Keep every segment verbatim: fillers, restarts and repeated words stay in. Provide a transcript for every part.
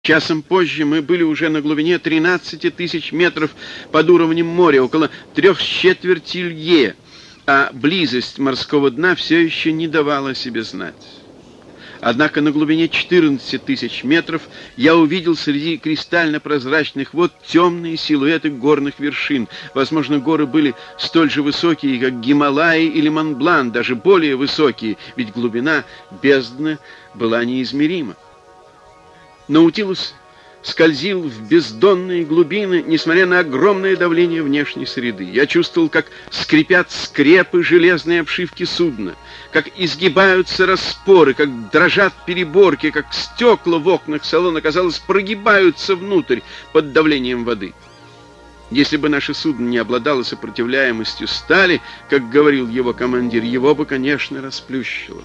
Часом позже мы были уже на глубине тринадцати тысяч метров под уровнем моря, около трех с четверти лье, а близость морского дна все еще не давала о себе знать. Однако на глубине четырнадцати тысяч метров я увидел среди кристально-прозрачных вод темные силуэты горных вершин. Возможно, горы были столь же высокие, как Гималаи или Монблан, даже более высокие, ведь глубина бездны была неизмерима. Наутилус скользил в бездонные глубины, несмотря на огромное давление внешней среды. Я чувствовал, как скрипят скрепы железной обшивки судна, как изгибаются распоры, как дрожат переборки, как стекла в окнах салона, казалось, прогибаются внутрь под давлением воды. Если бы наше судно не обладало сопротивляемостью стали, как говорил его командир, его бы, конечно, расплющило.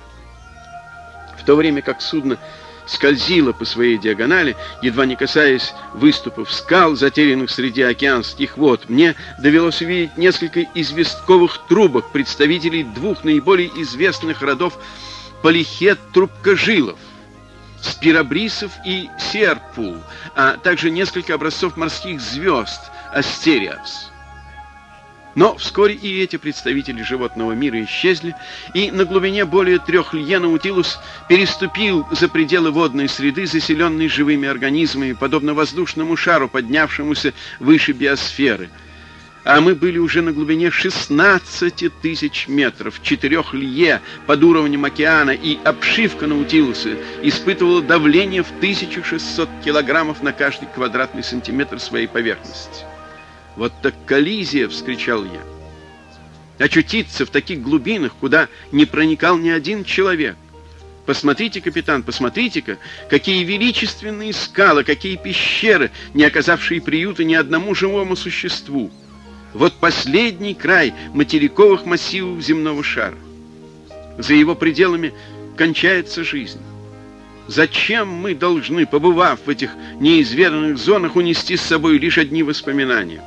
В то время как судно скользила по своей диагонали, едва не касаясь выступов скал, затерянных среди океанских вод, мне довелось увидеть несколько известковых трубок, представителей двух наиболее известных родов полихет-трубкожилов — спиробрисов и серпул, а также несколько образцов морских звезд — астериас. Но вскоре и эти представители животного мира исчезли, и на глубине более трех лье Наутилус переступил за пределы водной среды, заселенной живыми организмами, подобно воздушному шару, поднявшемуся выше биосферы. А мы были уже на глубине шестнадцати тысяч метров, четырех лье под уровнем океана, и обшивка Наутилуса испытывала давление в тысячу шестьсот килограммов на каждый квадратный сантиметр своей поверхности. «Вот так коллизия!» — вскричал я. «Очутиться в таких глубинах, куда не проникал ни один человек. Посмотрите, капитан, посмотрите-ка, какие величественные скалы, какие пещеры, не оказавшие приюта ни одному живому существу. Вот последний край материковых массивов земного шара. За его пределами кончается жизнь. Зачем мы должны, побывав в этих неизведанных зонах, унести с собой лишь одни воспоминания?»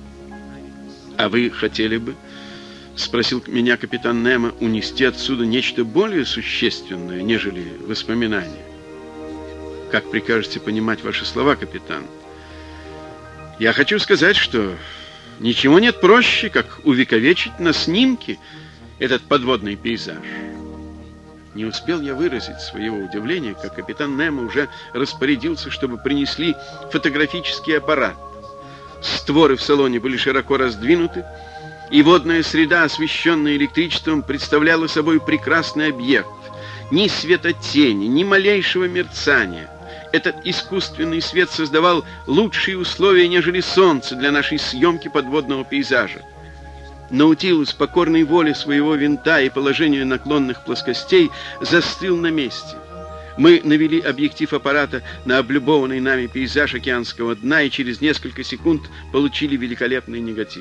«А вы хотели бы, — спросил меня капитан Немо, — унести отсюда нечто более существенное, нежели воспоминания?» «Как прикажете понимать ваши слова, капитан?» «Я хочу сказать, что ничего нет проще, как увековечить на снимке этот подводный пейзаж». Не успел я выразить своего удивления, как капитан Немо уже распорядился, чтобы принесли фотографический аппарат. Створы в салоне были широко раздвинуты, и водная среда, освещенная электричеством, представляла собой прекрасный объект. Ни светотени, ни малейшего мерцания. Этот искусственный свет создавал лучшие условия, нежели солнце, для нашей съемки подводного пейзажа. Наутилус, покорной воле своего винта и положению наклонных плоскостей, застыл на месте. Мы навели объектив аппарата на облюбованный нами пейзаж океанского дна и через несколько секунд получили великолепный негатив.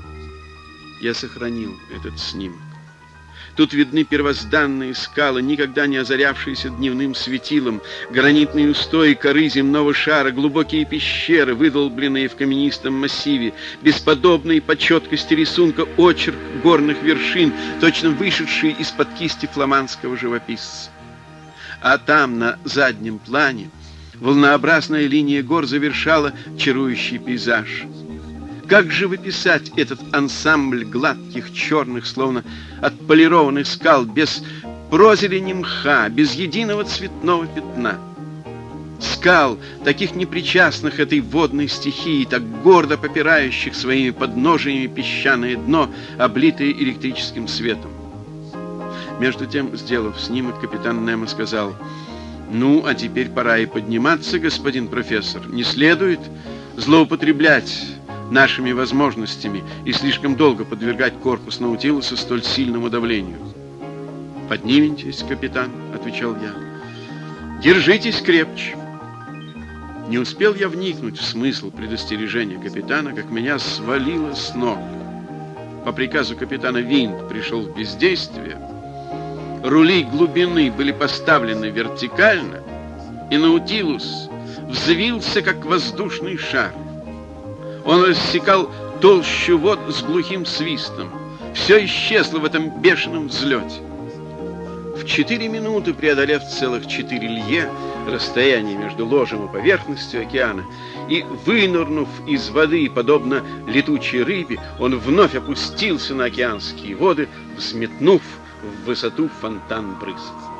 Я сохранил этот снимок. Тут видны первозданные скалы, никогда не озарявшиеся дневным светилом, гранитные устои коры земного шара, глубокие пещеры, выдолбленные в каменистом массиве, бесподобный по четкости рисунка очерк горных вершин, точно вышедший из-под кисти фламандского живописца. А там, на заднем плане, волнообразная линия гор завершала чарующий пейзаж. Как же выписать этот ансамбль гладких, черных, словно отполированных скал, без прозелени мха, без единого цветного пятна? Скал, таких непричастных этой водной стихии, так гордо попирающих своими подножиями песчаное дно, облитое электрическим светом. Между тем, сделав снимок, капитан Немо сказал: «Ну, а теперь пора и подниматься, господин профессор. Не следует злоупотреблять нашими возможностями и слишком долго подвергать корпус Наутилуса столь сильному давлению». «Поднимитесь, капитан», — отвечал я. «Держитесь крепче». Не успел я вникнуть в смысл предостережения капитана, как меня свалило с ног. По приказу капитана винт пришел в бездействие, рули глубины были поставлены вертикально, и Наутилус взвился, как воздушный шар. Он рассекал толщу вод с глухим свистом. Все исчезло в этом бешеном взлете. В четыре минуты, преодолев целых четыре лье, расстояние между ложем и поверхностью океана, и, вынырнув из воды, подобно летучей рыбе, он вновь опустился на океанские воды, взметнув в высоту фонтан брызг.